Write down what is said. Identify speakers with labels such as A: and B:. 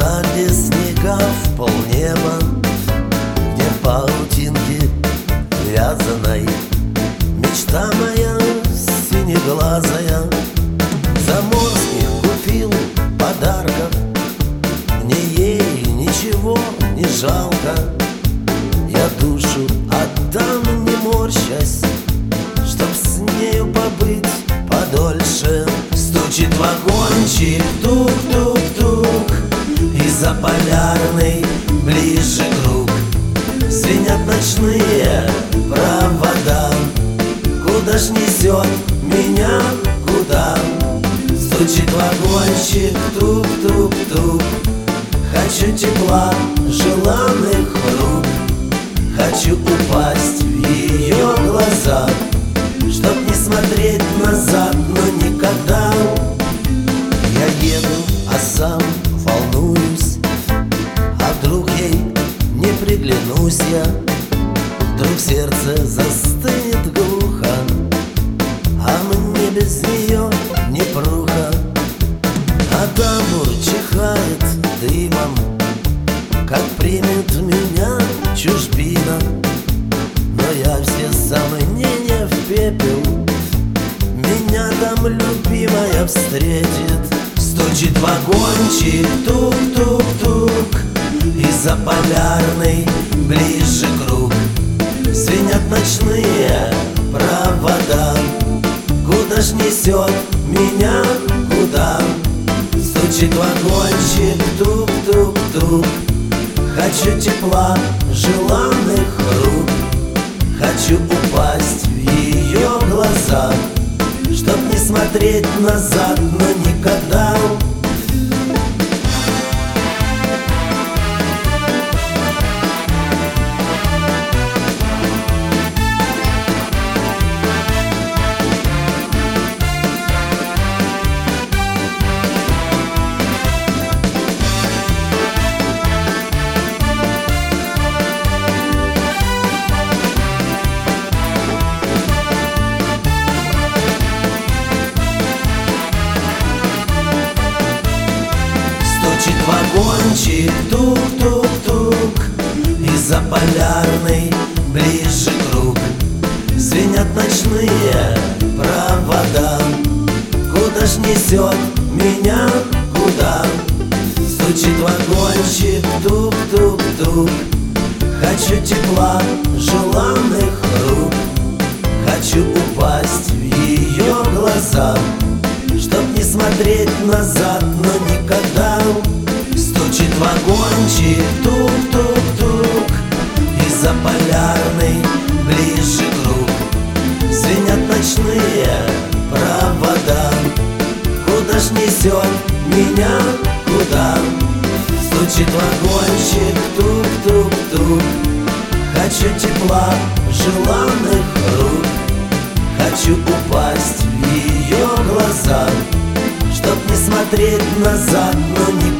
A: Туда, где снега в полнеба, где паутинки вязаной, мечта моя синеглазая. Заморских купил подарков, мне ей ничего не жалко. Я душу отдам, не морщась, чтоб с нею побыть подольше. Стучит вагончик, тук-тук-тук, и за Полярной ближе круг. Звенят ночные провода, куда ж несет меня, куда? Стучит вагончик, тук-тук-тук, хочу тепла желанных рук. Хочу упасть в ее глаза, чтоб не смотреть назад, но никогда. Я еду, а сам волнуюсь, а вдруг ей не приглянусь я. Вдруг сердце застынет глухо, а мне без нее не пруха. А тамбур чихает дымом, как примет меня чужбина. Но я все сомнения в пепел, меня там любимая встретит. Стучит вагончик, тук-тук-тук, и за Полярной ближе круг. Звенят ночные провода, куда ж несет меня, куда? Стучит вагончик, тук-тук-тук, хочу тепла желанных рук. Хочу упасть в ее глаза, чтоб не смотреть назад, но никогда. Стучит вагончик, тук-тук-тук, и за Полярной ближе круг. Звенят ночные провода, куда ж несет меня, куда? Стучит вагончик, тук-тук-тук, хочу тепла желанных рук. Хочу упасть в ее глаза, чтоб не смотреть назад, но никогда. Стучит вагончик, тук-тук-тук, и за Полярной ближе круг. Звенят ночные провода, куда ж несет меня, куда? Стучит вагончик, тук-тук-тук, хочу тепла желанных рук. Хочу упасть в ее глаза, чтоб не смотреть назад, но не